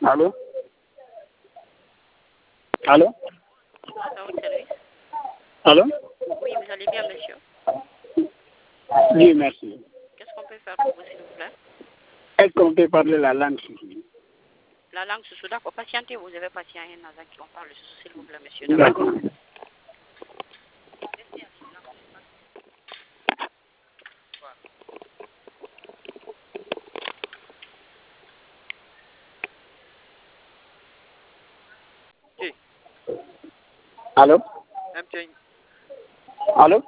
Allô? Allô? Salut. Allô? Oui, vous allez bien, monsieur? Oui, merci. Qu'est-ce qu'on peut faire pour vous, s'il vous plaît? Est-ce qu'on peut parler la langue soussou? La langue soussou, d'accord. Patientez, vous avez patienté dans un qui on parle soussou, s'il vous plaît, monsieur. D'accord. Qui? Allô? MTN. Allô?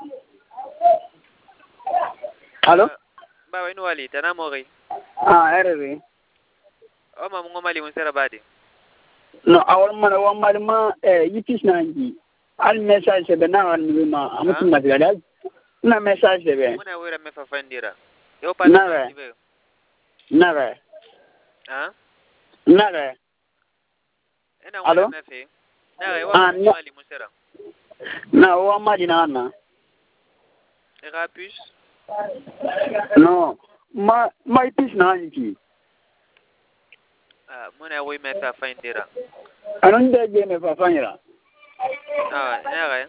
Allô? Ba wai nuwali tana mori. Ah, RV. O ma mun mali mun sera badi. No, awal mana wa malma yitis nanji. Al message be na an ma amutu masgada. Na message be. Muna wira me fa fandira. Yo Nare. be. Nare. Ha? Nare. Ina Allô? wira me fe. Na wa mali mun sera. Na wa madina na. Era plus. No. Ma yitis nanji. Muna wai me fa fandira. Anon da je me fa fanyira. Ina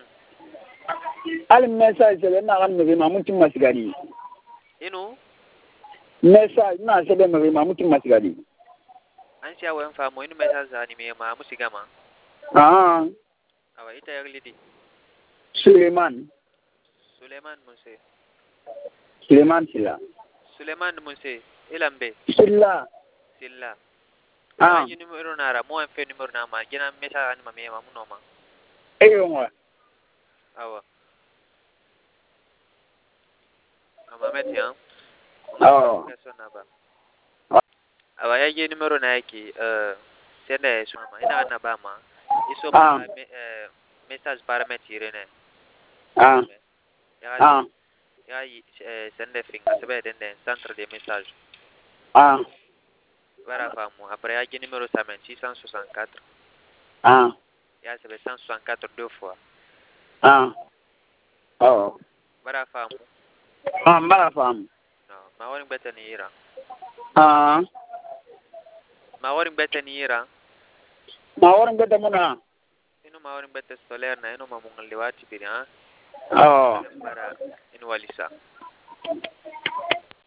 Al message be na an me amutu masgadi. Inu Message na se be me amutu masgadi. an sha wayan famo inu message ani me ma musi gama. Ah. Awa ita yaglidi. Suleiman Muse. Suleiman Silla. Suleiman Muse. Ilambe. Silla. Silla. Ah. Yi numero nara mo en fe numero na ma gina message ani ma me ma munoma. Eyo ngwa. Awa. Ama meti ha. Oh. Ba. Awa ya numero na yake senda su ma ina na ba ma. Iso ma message para metire ne. Ah. Ah. Ya sende finga sebe den centre de message. Ah. Bara famu. Après ya numero sa men 664. Ah. Ya sebe 164 deux fois. Ah. Oh. Bara famu. Ah, mara fam. No, ma woni beta ni ira. Ah. Ma woni beta ni ira. Ma worin gata muna. Inu ma woni beta solaire na inu ma mungal liwati biri ha. Oh. Bara inu walisa.